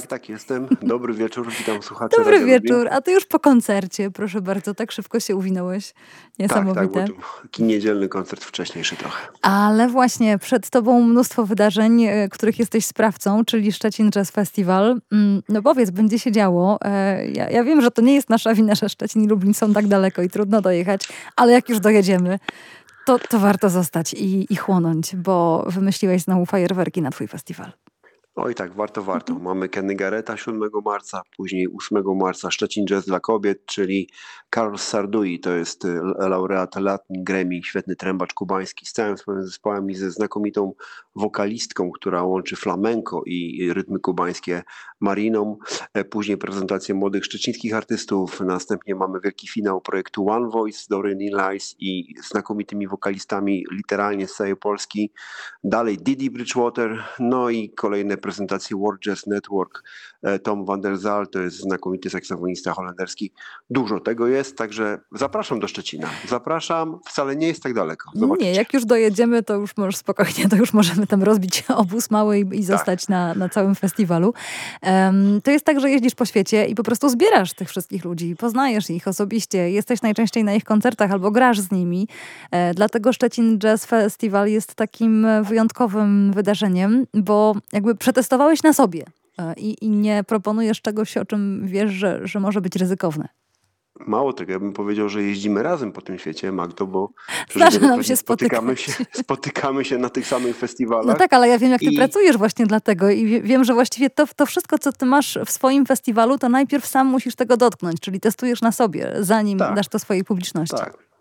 Tak, jest? tak, jestem. Dobry wieczór, witam słuchaczy Dobry Radia Lublin. wieczór, a ty już po koncercie, proszę bardzo, tak szybko się uwinąłeś. Tak, bo Niesamowite. to niedzielny koncert wcześniejszy trochę. Ale właśnie przed tobą mnóstwo wydarzeń, których jesteś sprawcą, czyli Szczecin Jazz Festival. No powiedz, będzie się działo. Ja wiem, że to nie jest nasza wina, że Szczecin i Lublin są tak daleko i trudno dojechać, ale jak już dojedziemy, to warto zostać i chłonąć, bo wymyśliłeś znowu fajerwerki na twój festiwal. Oj tak, warto. Mamy Kenny Garretta 7 marca, później 8 marca Szczecin Jazz dla kobiet, czyli Carlos Sardui, to jest laureat Latin Grammy, świetny trębacz kubański z całym swoim zespołem i ze znakomitą wokalistką, która łączy flamenco i rytmy kubańskie, Mariną. Później prezentacje młodych szczecińskich artystów, następnie mamy wielki finał projektu One Voice, Doreen Lice i znakomitymi wokalistami literalnie z całej Polski. Dalej Didi Bridgewater, no i kolejne prezentacje World Jazz Network, Tom van der Zaal, to jest znakomity saksofonista holenderski. Dużo tego jest, także zapraszam do Szczecina. Zapraszam, wcale nie jest tak daleko. Zobaczycie. Nie, jak już dojedziemy, to już możesz spokojnie, to już możemy tam rozbić obóz mały i zostać na całym festiwalu. To jest tak, że jeździsz po świecie i po prostu zbierasz tych wszystkich ludzi, poznajesz ich osobiście, jesteś najczęściej na ich koncertach albo grasz z nimi. Dlatego Szczecin Jazz Festival jest takim wyjątkowym wydarzeniem, bo jakby przetestowałeś na sobie i nie proponujesz czegoś, o czym wiesz, że może być ryzykowne. Mało tego, ja bym powiedział, że jeździmy razem po tym świecie, Magdo, bo Zdarza nam się spotykamy się na tych samych festiwalach. No tak, ale ja wiem, jak ty pracujesz właśnie dlatego i wiem, że właściwie to wszystko, co ty masz w swoim festiwalu, to najpierw sam musisz tego dotknąć, czyli testujesz na sobie, zanim dasz to swojej publiczności.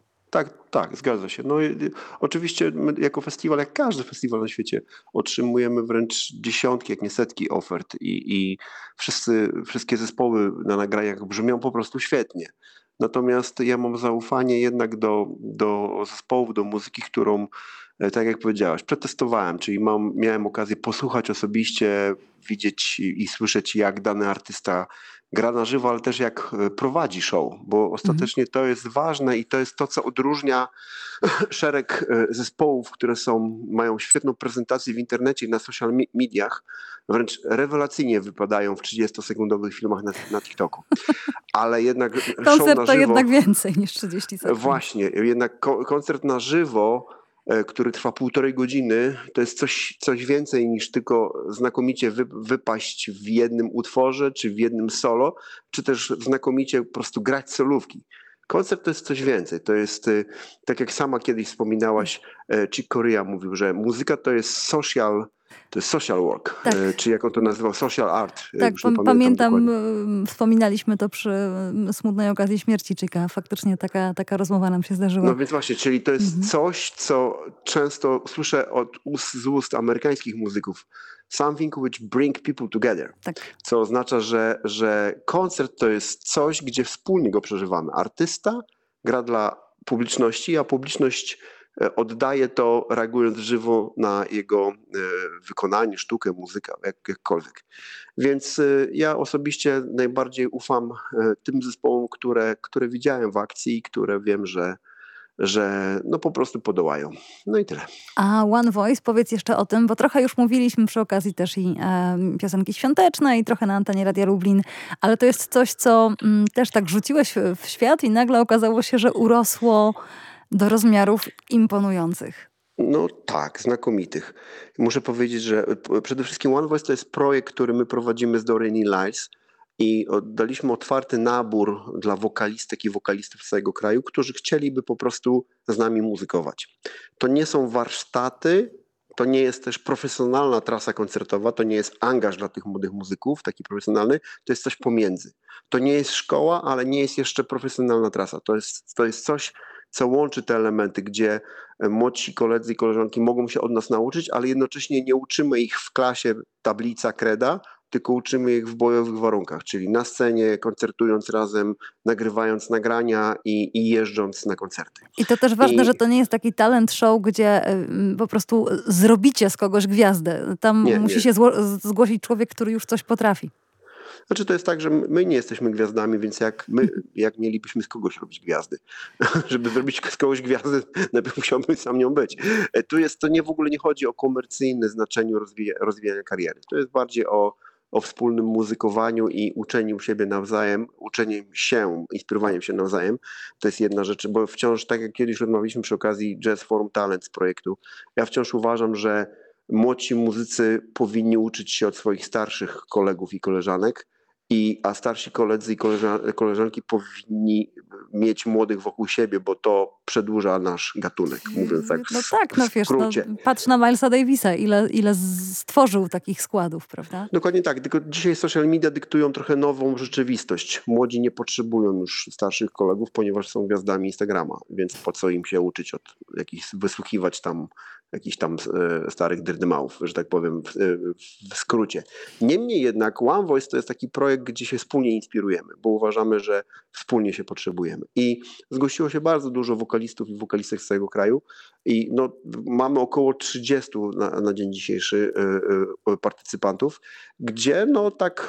Tak, zgadza się. No, oczywiście my jako festiwal, jak każdy festiwal na świecie, otrzymujemy wręcz dziesiątki, jak nie setki ofert i wszystkie zespoły na nagraniach brzmią po prostu świetnie. Natomiast ja mam zaufanie jednak do zespołów, do muzyki, którą, tak jak powiedziałaś, przetestowałem, czyli miałem okazję posłuchać osobiście, widzieć i słyszeć, jak dany artysta gra na żywo, ale też jak prowadzi show, bo ostatecznie to jest ważne i to jest to, co odróżnia szereg zespołów, które mają świetną prezentację w internecie i na social mediach, wręcz rewelacyjnie wypadają w 30-sekundowych filmach na TikToku. Ale jednak koncert show na żywo... to jednak więcej niż 30 sekund. Właśnie, jednak koncert na żywo, który trwa 1,5 godziny, to jest coś więcej niż tylko znakomicie wypaść w jednym utworze, czy w jednym solo, czy też znakomicie po prostu grać solówki. Koncert to jest coś więcej. To jest, tak jak sama kiedyś wspominałaś, Chick Corea mówił, że muzyka to jest social work, tak. czy jak on to nazywał, social art. Tak, już nie pamiętam, wspominaliśmy to przy smutnej okazji śmierci Chicka. Faktycznie taka rozmowa nam się zdarzyła. No więc właśnie, czyli to jest coś, co często słyszę z ust amerykańskich muzyków. Something which bring people together. Tak. Co oznacza, że koncert to jest coś, gdzie wspólnie go przeżywamy. Artysta gra dla publiczności, a publiczność oddaje to, reagując żywo na jego wykonanie, sztukę, muzykę, jakkolwiek. Więc ja osobiście najbardziej ufam tym zespołom, które widziałem w akcji, które wiem, że no po prostu podołają. No i tyle. A One Voice, powiedz jeszcze o tym, bo trochę już mówiliśmy przy okazji też i piosenki świąteczne i trochę na antenie Radia Lublin, ale to jest coś, co też tak rzuciłeś w świat i nagle okazało się, że urosło do rozmiarów imponujących. No tak, znakomitych. Muszę powiedzieć, że przede wszystkim One Voice to jest projekt, który my prowadzimy z Doreen Lice i daliśmy otwarty nabór dla wokalistek i wokalistów z całego kraju, którzy chcieliby po prostu z nami muzykować. To nie są warsztaty, to nie jest też profesjonalna trasa koncertowa, to nie jest angaż dla tych młodych muzyków, taki profesjonalny, to jest coś pomiędzy. To nie jest szkoła, ale nie jest jeszcze profesjonalna trasa. To jest coś, co łączy te elementy, gdzie młodsi koledzy i koleżanki mogą się od nas nauczyć, ale jednocześnie nie uczymy ich w klasie tablica, kreda, tylko uczymy ich w bojowych warunkach, czyli na scenie, koncertując razem, nagrywając nagrania i jeżdżąc na koncerty. I to też ważne, że to nie jest taki talent show, gdzie po prostu zrobicie z kogoś gwiazdę. Tam musi się zgłosić człowiek, który już coś potrafi. Znaczy to jest tak, że my nie jesteśmy gwiazdami, więc jak mielibyśmy z kogoś robić gwiazdy? Żeby zrobić z kogoś gwiazdę, najpierw musiałbym sam nią być. To w ogóle nie chodzi o komercyjne znaczenie rozwijania kariery. To jest bardziej o o wspólnym muzykowaniu i uczeniu siebie nawzajem, uczeniem się, inspirowaniem się nawzajem. To jest jedna rzecz, bo wciąż, tak jak kiedyś rozmawialiśmy przy okazji Jazz Forum Talent z projektu, ja wciąż uważam, że młodsi muzycy powinni uczyć się od swoich starszych kolegów i koleżanek, a starsi koledzy i koleżanki powinni mieć młodych wokół siebie, bo to przedłuża nasz gatunek, mówiąc tak No tak, no w wiesz, no, skrócie. patrz na Milesa Davisa, ile stworzył takich składów, prawda? Dokładnie tak, tylko dzisiaj social media dyktują trochę nową rzeczywistość. Młodzi nie potrzebują już starszych kolegów, ponieważ są gwiazdami Instagrama, więc po co im się uczyć wysłuchiwać tam jakichś tam starych drdymałów, że tak powiem w skrócie. Niemniej jednak One Voice to jest taki projekt, gdzie się wspólnie inspirujemy, bo uważamy, że wspólnie się potrzebujemy. I zgłosiło się bardzo dużo wokalistów i wokalistek z całego kraju i no, mamy około 30 na dzień dzisiejszy partycypantów, gdzie no tak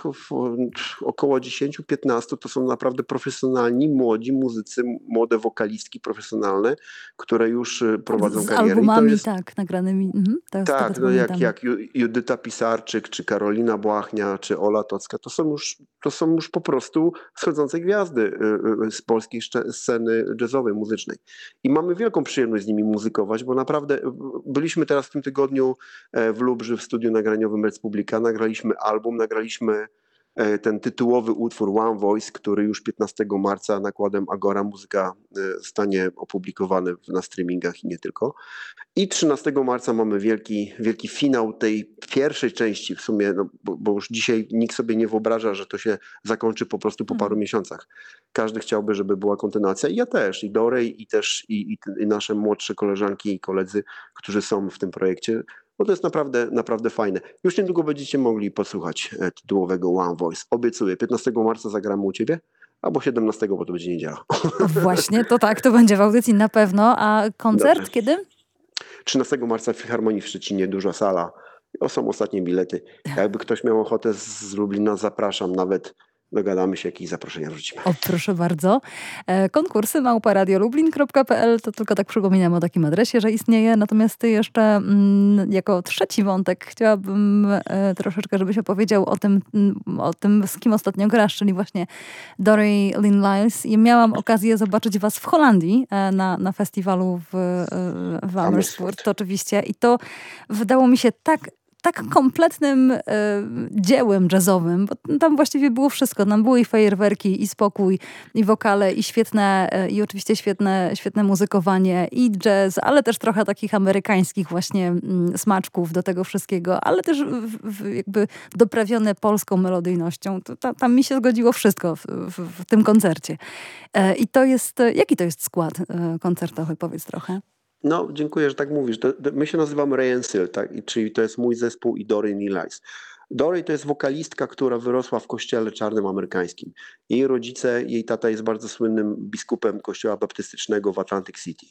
około 10-15 to są naprawdę profesjonalni, młodzi muzycy, młode wokalistki profesjonalne, które już prowadzą Z karierę. albumami, I to jest, tak, nagranymi. tak, no jak Judyta Pisarczyk, czy Karolina Błachnia, czy Ola Tocka, to są już po prostu wschodzące gwiazdy z polskiej sceny jazzowej, muzycznej. I mamy wielką przyjemność z nimi muzykować, bo naprawdę byliśmy teraz w tym tygodniu w Lubrzy w studiu nagraniowym Republika, nagraliśmy album, nagraliśmy ten tytułowy utwór One Voice, który już 15 marca nakładem Agora Muzyka zostanie opublikowany na streamingach i nie tylko. I 13 marca mamy wielki finał tej pierwszej części w sumie, no, bo już dzisiaj nikt sobie nie wyobraża, że to się zakończy po prostu po paru miesiącach. Każdy chciałby, żeby była kontynuacja i ja też, i Dorej, i nasze młodsze koleżanki i koledzy, którzy są w tym projekcie, bo to jest naprawdę fajne. Już niedługo będziecie mogli posłuchać tytułowego One Voice. Obiecuję, 15 marca zagramy u Ciebie, albo 17, bo to będzie niedziela. Właśnie, to tak, to będzie w audycji na pewno. A koncert Dobrze. kiedy? 13 marca w Filharmonii w Szczecinie, duża sala. Są ostatnie bilety. Jakby ktoś miał ochotę z Lublina, zapraszam, nawet dogadamy się, jakieś zaproszenia wrzucimy. O, proszę bardzo. Konkursy @radiolublin.pl, to tylko tak przypominam o takim adresie, że istnieje. Natomiast ty jeszcze jako trzeci wątek chciałabym troszeczkę, żebyś opowiedział o tym, z kim ostatnio grasz, czyli właśnie Dory Lynn Lyles. I miałam okazję zobaczyć was w Holandii na festiwalu w Amersfoort, to oczywiście. I to wydało mi się tak kompletnym dziełem jazzowym, bo tam właściwie było wszystko. Tam były i fajerwerki, i spokój, i wokale, i oczywiście świetne muzykowanie, i jazz, ale też trochę takich amerykańskich właśnie smaczków do tego wszystkiego, ale też jakby doprawione polską melodyjnością. Tam mi się zgodziło wszystko w tym koncercie. I to jest, jaki to jest skład koncertowy? Powiedz trochę. No, dziękuję, że tak mówisz. My się nazywamy Ray and Seal, tak? Czyli to jest mój zespół i Dory Lyles. Dory to jest wokalistka, która wyrosła w kościele czarnym amerykańskim. Jej tata jest bardzo słynnym biskupem kościoła baptystycznego w Atlantic City.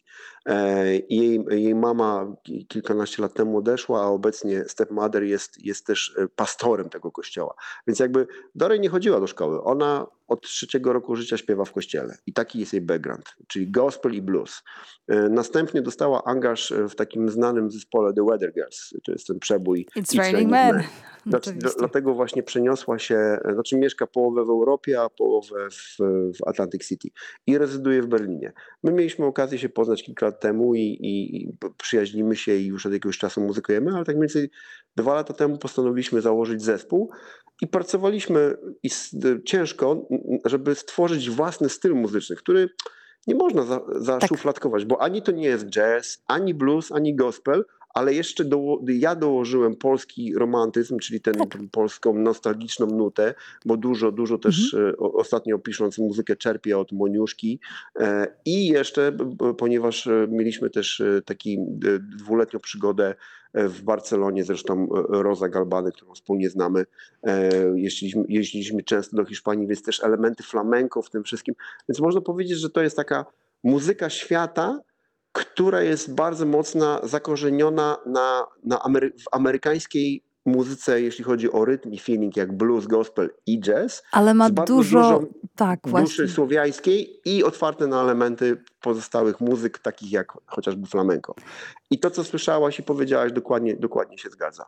Jej mama kilkanaście lat temu odeszła, a obecnie stepmother jest też pastorem tego kościoła. Więc jakby Dory nie chodziła do szkoły. Ona od 3 roku życia śpiewa w kościele. I taki jest jej background, czyli gospel i blues. Następnie dostała angaż w takim znanym zespole The Weather Girls. To jest ten przebój It's Raining Men. Dlatego właśnie przeniosła się, znaczy mieszka połowę w Europie, a połowę w Atlantic City i rezyduje w Berlinie. My mieliśmy okazję się poznać kilka lat temu i przyjaźnimy się i już od jakiegoś czasu muzykujemy, ale tak mniej więcej 2 lata temu postanowiliśmy założyć zespół i pracowaliśmy ciężko, żeby stworzyć własny styl muzyczny, który nie można zaszufladkować, bo ani to nie jest jazz, ani blues, ani gospel, ale jeszcze ja dołożyłem polski romantyzm, czyli tę polską nostalgiczną nutę, bo dużo też ostatnio pisząc muzykę czerpię od Moniuszki i jeszcze, ponieważ mieliśmy też taki 2-letnią przygodę w Barcelonie, zresztą Rosa Galbany, którą wspólnie znamy, jeździliśmy często do Hiszpanii, więc też elementy flamenco w tym wszystkim, więc można powiedzieć, że to jest taka muzyka świata, która jest bardzo mocna, zakorzeniona w amerykańskiej muzyce, jeśli chodzi o rytm i feeling, jak blues, gospel i jazz. Ale ma dużo duszy słowiańskiej i otwarte na elementy pozostałych muzyk, takich jak chociażby flamenco. I to, co słyszałaś i powiedziałaś, dokładnie się zgadza.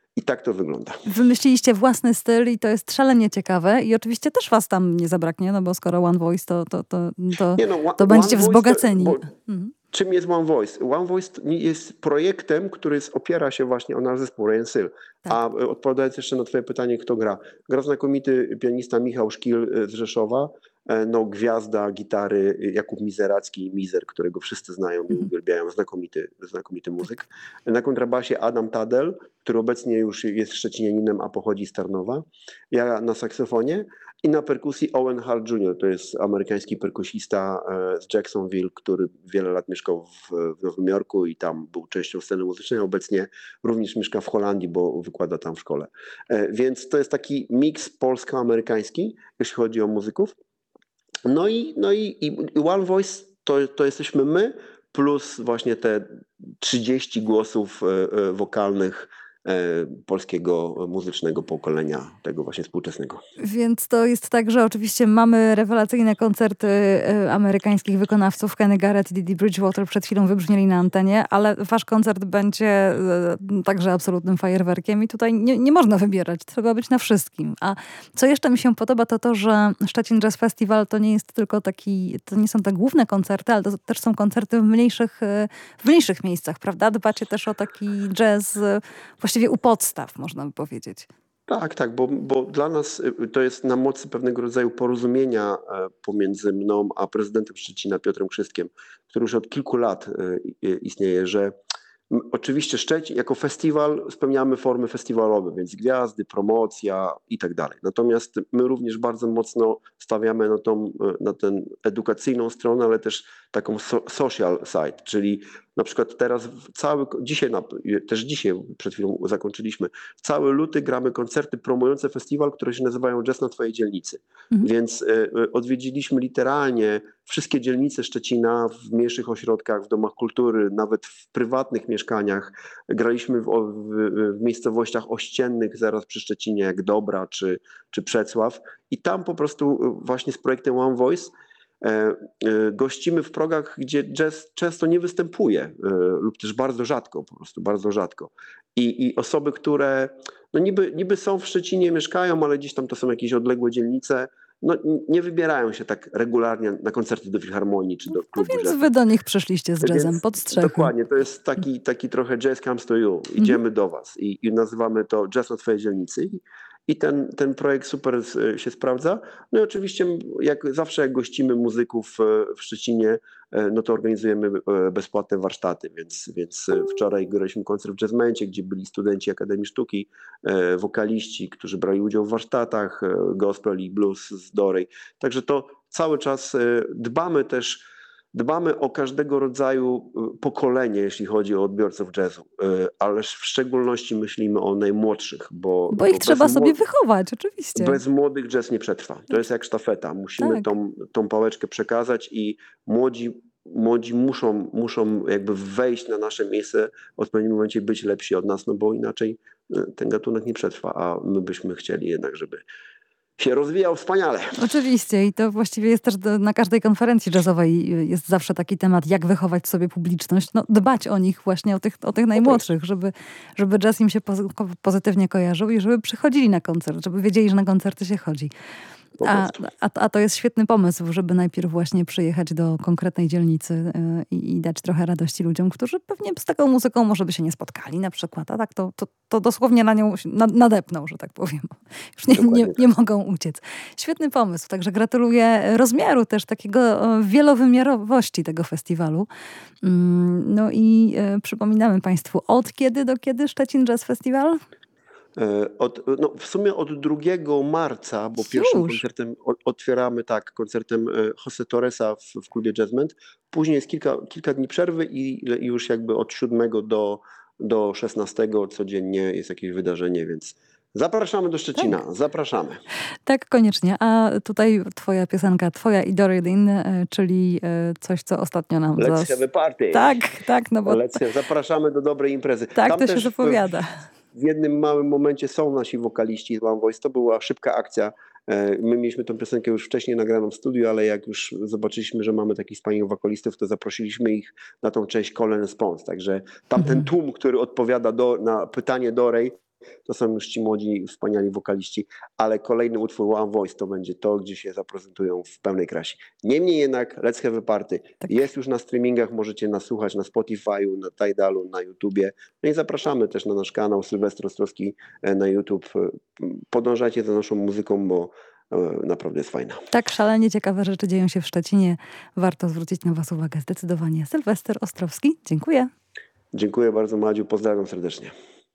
I tak to wygląda. Wymyśliliście własny styl i to jest szalenie ciekawe i oczywiście też was tam nie zabraknie, no bo skoro One Voice, Nie no, to One będziecie Voice wzbogaceni. Czym jest One Voice? One Voice jest projektem, który opiera się właśnie o nasz zespół Rain Syl. Tak. A odpowiadając jeszcze na twoje pytanie, kto gra? Gra znakomity pianista Michał Szkil z Rzeszowa, no gwiazda gitary Jakub Mizeracki i Mizer, którego wszyscy znają i uwielbiają, znakomity muzyk. Na kontrabasie Adam Tadel, który obecnie już jest szczecinianinem, a pochodzi z Tarnowa. Ja na saksofonie. I na perkusji Owen Hart Jr., to jest amerykański perkusista z Jacksonville, który wiele lat mieszkał w Nowym Jorku i tam był częścią sceny muzycznej, a obecnie również mieszka w Holandii, bo wykłada tam w szkole. Więc to jest taki miks polsko-amerykański, jeśli chodzi o muzyków. No i One Voice to jesteśmy my, plus właśnie te 30 głosów wokalnych polskiego muzycznego pokolenia, tego właśnie współczesnego. Więc to jest tak, że oczywiście mamy rewelacyjne koncerty amerykańskich wykonawców. Kenny Garrett i Didi Bridgewater przed chwilą wybrzmieli na antenie, ale wasz koncert będzie także absolutnym fajerwerkiem i tutaj nie można wybierać, trzeba być na wszystkim. A co jeszcze mi się podoba, to że Szczecin Jazz Festival to nie jest tylko to nie są te główne koncerty, ale to też są koncerty w mniejszych miejscach, prawda? Dbacie też o taki jazz właściwie u podstaw, można by powiedzieć. Tak, bo dla nas to jest na mocy pewnego rodzaju porozumienia pomiędzy mną a prezydentem Szczecina Piotrem Krzystkiem, który już od kilku lat istnieje, że oczywiście Szczecin jako festiwal spełniamy formy festiwalowe, więc gwiazdy, promocja i tak dalej. Natomiast my również bardzo mocno stawiamy na tę edukacyjną stronę, ale też taką social side, czyli na przykład teraz dzisiaj przed chwilą zakończyliśmy, cały luty gramy koncerty promujące festiwal, które się nazywają Jazz na twojej dzielnicy. Więc odwiedziliśmy literalnie wszystkie dzielnice Szczecina w mniejszych ośrodkach, w domach kultury, nawet w prywatnych mieszkaniach. Graliśmy w miejscowościach ościennych zaraz przy Szczecinie, jak Dobra czy Przecław. I tam po prostu właśnie z projektem One Voice gościmy w progach, gdzie jazz często nie występuje lub też bardzo rzadko, po prostu bardzo rzadko. I osoby, które no niby są w Szczecinie, mieszkają, ale gdzieś tam to są jakieś odległe dzielnice, no nie wybierają się tak regularnie na koncerty do filharmonii czy do klubu więc jazzu. wy do nich przyszliście z jazzem pod strzechy. Dokładnie, to jest taki trochę jazz comes to you. Idziemy do was i nazywamy to Jazz na twojej dzielnicy. I ten projekt super się sprawdza. No i oczywiście jak zawsze jak gościmy muzyków w Szczecinie, no to organizujemy bezpłatne warsztaty, więc wczoraj graliśmy koncert w Jazzmencie, gdzie byli studenci Akademii Sztuki, wokaliści, którzy brali udział w warsztatach, gospel i blues z Dorej. Także to cały czas dbamy o każdego rodzaju pokolenie, jeśli chodzi o odbiorców jazzu, ale w szczególności myślimy o najmłodszych, bo ich trzeba sobie wychować, oczywiście. Bez młodych jazz nie przetrwa. To jest jak sztafeta. Musimy tą pałeczkę przekazać i młodzi muszą jakby wejść na nasze miejsce, w odpowiednim momencie być lepsi od nas, no bo inaczej ten gatunek nie przetrwa, a my byśmy chcieli jednak, żeby się rozwijał wspaniale. Oczywiście i to właściwie jest też na każdej konferencji jazzowej jest zawsze taki temat, jak wychować sobie publiczność, no dbać o nich właśnie, o tych najmłodszych, żeby jazz im się pozytywnie kojarzył i żeby przychodzili na koncert, żeby wiedzieli, że na koncerty się chodzi. A to jest świetny pomysł, żeby najpierw właśnie przyjechać do konkretnej dzielnicy i dać trochę radości ludziom, którzy pewnie z taką muzyką może by się nie spotkali na przykład, a tak to dosłownie na nią nadepną, że tak powiem. Już nie mogą uciec. Świetny pomysł, także gratuluję rozmiaru też takiego wielowymiarowości tego festiwalu. No i przypominamy Państwu, od kiedy do kiedy Szczecin Jazz Festival? W sumie od 2 marca, bo pierwszym koncertem otwieramy koncertem Jose Torresa w klubie Jazzment. Później jest kilka dni przerwy i już jakby od 7 do 16 codziennie jest jakieś wydarzenie, więc zapraszamy do Szczecina, zapraszamy. Tak, koniecznie. A tutaj twoja piosenka, twoja i Dory Dean, czyli coś, co ostatnio nam... Let's have a party. Tak, no bo... Zapraszamy do dobrej imprezy. Tak, tam to się zapowiada. W jednym małym momencie są nasi wokaliści z One Voice. To była szybka akcja. My mieliśmy tę piosenkę już wcześniej nagraną w studiu, ale jak już zobaczyliśmy, że mamy takich wspaniałych wokalistów, to zaprosiliśmy ich na tą część Call and Response. Także tamten tłum, który odpowiada na pytanie Dorej, to są już ci młodzi, wspaniali wokaliści, ale kolejny utwór One Voice to będzie to, gdzie się zaprezentują w pełnej krasie. Niemniej jednak Let's Have a Party jest już na streamingach, możecie nas słuchać na Spotify'u, na Tidalu, na YouTubie. No i zapraszamy też na nasz kanał Sylwester Ostrowski na YouTube. Podążajcie za naszą muzyką, bo naprawdę jest fajna. Tak szalenie ciekawe rzeczy dzieją się w Szczecinie. Warto zwrócić na was uwagę zdecydowanie. Sylwester Ostrowski, dziękuję. Dziękuję bardzo, Madziu, pozdrawiam serdecznie.